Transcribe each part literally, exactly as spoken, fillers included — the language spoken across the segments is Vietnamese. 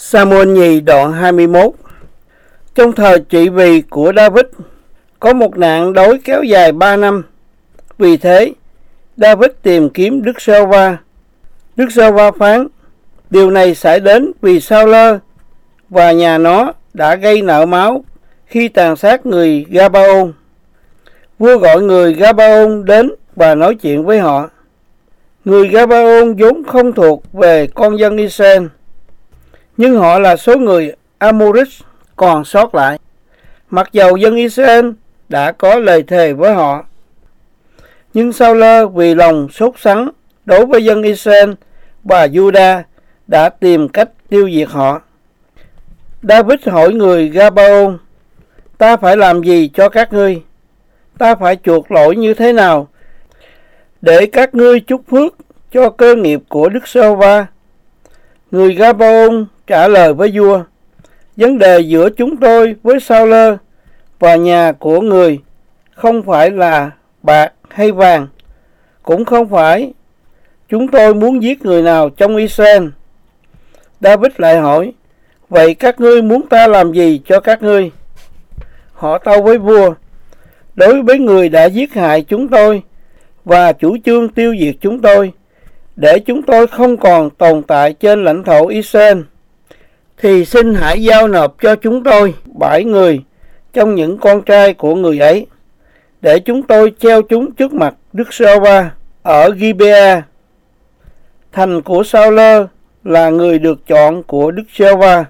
Sa-muôn nhì đoạn hai mươi mốt. Trong thời trị vì của David, có một nạn đói kéo dài ba năm. Vì thế, David tìm kiếm Đức Giê-hô-va. Đức Giê-hô-va phán: điều này xảy đến vì Sa-lơ và nhà nó đã gây nợ máu khi tàn sát người Ga-ba-ôn. Vua gọi người Ga-ba-ôn đến và nói chuyện với họ. Người Ga-ba-ôn vốn không thuộc về con dân Israel, nhưng họ là số người Amorit còn sót lại, mặc dầu dân Israel đã có lời thề với họ. Nhưng Sa-lơ vì lòng sốt sắng đối với dân Israel và Juda đã tìm cách tiêu diệt họ. David hỏi người Ga-ba-ôn: ta phải làm gì cho các ngươi? Ta phải chuộc lỗi như thế nào để các ngươi chúc phước cho cơ nghiệp của Đức Giê-hô-va? Người Ga-ba-ôn trả lời với vua: vấn đề giữa chúng tôi với Sa-lơ và nhà của người không phải là bạc hay vàng, cũng không phải chúng tôi muốn giết người nào trong Israel. David lại hỏi: vậy các ngươi muốn ta làm gì cho các ngươi? Họ tâu với vua: đối với người đã giết hại chúng tôi và chủ trương tiêu diệt chúng tôi, để chúng tôi không còn tồn tại trên lãnh thổ Israel, thì xin hãy giao nộp cho chúng tôi bảy người trong những con trai của người ấy, để chúng tôi treo chúng trước mặt Đức Giê-hô-va ở Gibea. Thành của Sa-lơ là người được chọn của Đức Giê-hô-va.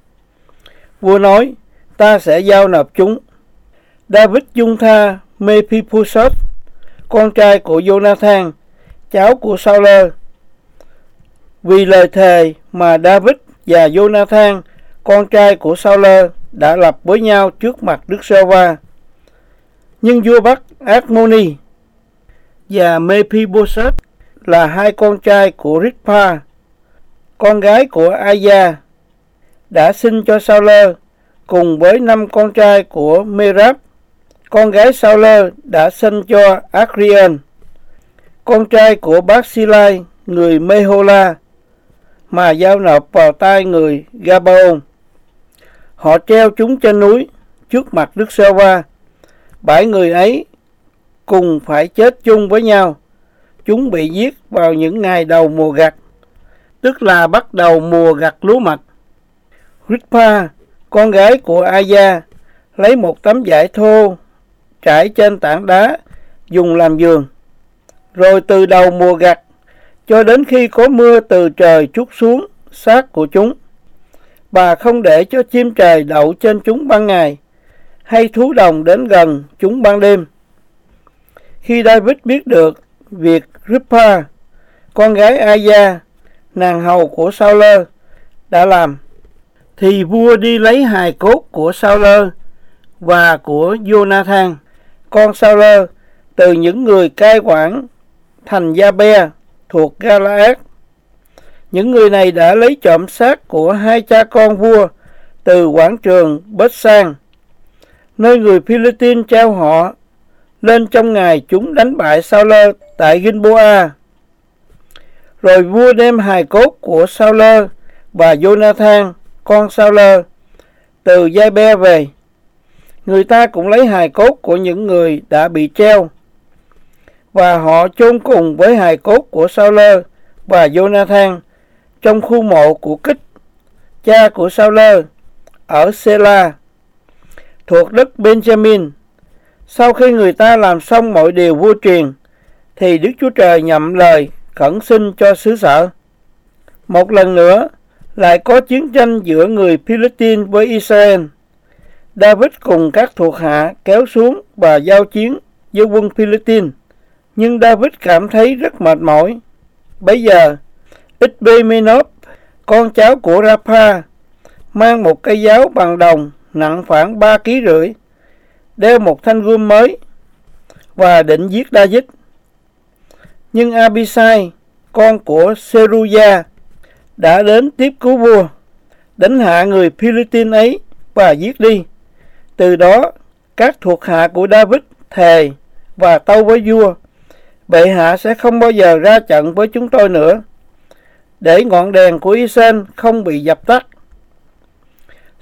Vua nói: ta sẽ giao nộp chúng. David dung tha Mê-phi-bô-sét, con trai của Giô-na-thang, cháu của Sa-lơ, vì lời thề mà David và Giô-na-thang, con trai của Sa-lơ, đã lập với nhau trước mặt Đức Giê-hô-va. Nhưng vua bắt Ác-mô-ni và Mê-phi-bô-sét là hai con trai của Rít-pha, con gái của Ai-da, đã sinh cho Sa-lơ, cùng với năm con trai của Mê-ráp, con gái Sa-lơ đã sinh cho Ác-ri-ên, con trai của Bác-si-lai người Mê-hô-la, mà giao nộp vào tay người Ga-ba-ôn. Họ treo chúng trên núi trước mặt Đức Giê-hô-va. Bảy người ấy cùng phải chết chung với nhau. Chúng bị giết vào những ngày đầu mùa gặt, tức là bắt đầu mùa gặt lúa mạch. Rít-pha, con gái của Ai-da, lấy một tấm vải thô trải trên tảng đá dùng làm giường. Rồi từ đầu mùa gặt cho đến khi có mưa từ trời trút xuống xác của chúng, bà không để cho chim trời đậu trên chúng ban ngày, hay thú đồng đến gần chúng ban đêm. Khi David biết được việc Rít-pha, con gái Ai-da, nàng hầu của Sa-lơ, đã làm, thì vua đi lấy hài cốt của Sa-lơ và của Giô-na-thang, con Sa-lơ, từ những người cai quản thành Gia-be thuộc Ga-la-át. Những người này đã lấy trộm xác của hai cha con vua từ quảng trường Bết-san, nơi người Phi-lê-tin treo họ lên trong ngày chúng đánh bại Sa-lơ tại Ginh-bô-a. Rồi vua đem hài cốt của Sa-lơ và Giô-na-thang, con Sa-lơ, từ Gia-be về. Người ta cũng lấy hài cốt của những người đã bị treo, và họ chôn cùng với hài cốt của Sa-lơ và Giô-na-thang trong khu mộ của Kích, cha của Sa-lơ, ở Sê-la, thuộc đất Ben-jamin. Sau khi người ta làm xong mọi điều vua truyền, thì Đức Chúa Trời nhậm lời khẩn xin cho xứ sở. Một lần nữa lại có chiến tranh giữa người Phi-lê-tin với Israel. David cùng các thuộc hạ kéo xuống và giao chiến với quân Phi-lê-tin, nhưng David cảm thấy rất mệt mỏi. Bấy giờ Ích-bê-mê-nốp, con cháu của Ra-pha, mang một cây giáo bằng đồng nặng khoảng ba ký rưỡi, đeo một thanh gươm mới và định giết David. Nhưng Abisai, con của Sê-ru-gia, đã đến tiếp cứu vua, đánh hạ người Phi-lê-tin ấy và giết đi. Từ đó các thuộc hạ của David thề và tâu với vua: bệ hạ sẽ không bao giờ ra trận với chúng tôi nữa, để ngọn đèn của Israel không bị dập tắt.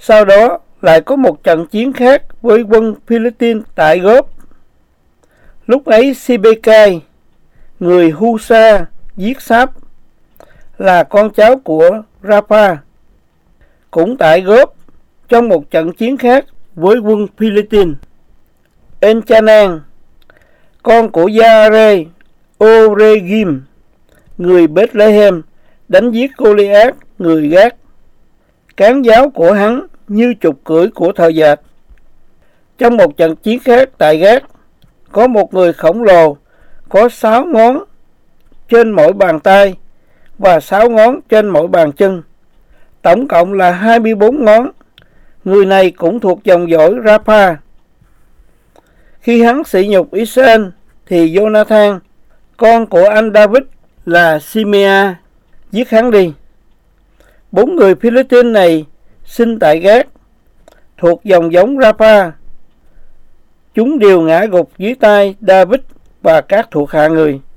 Sau đó lại có một trận chiến khác với quân Philippines tại Góp. Lúc ấy Sibekai, người Husa giết Sáp, là con cháu của Rapa, cũng tại Góp trong một trận chiến khác với quân Philippines. Enchanan, con của Yare Oregim, người Bethlehem, đánh giết Goliath, người Gát. Cán giáo của hắn như trục cưỡi của thời Giạt. Trong một trận chiến khác tại Gát, có một người khổng lồ có sáu ngón trên mỗi bàn tay và sáu ngón trên mỗi bàn chân, tổng cộng là hai mươi bốn ngón. Người này cũng thuộc dòng dõi Rapa. Khi hắn sỉ nhục Israel thì Jonathan, con của anh David là Simea, giết hắn đi. Bốn người Philippines này sinh tại Gát, thuộc dòng giống Rapa. Chúng đều ngã gục dưới tay David và các thuộc hạ người.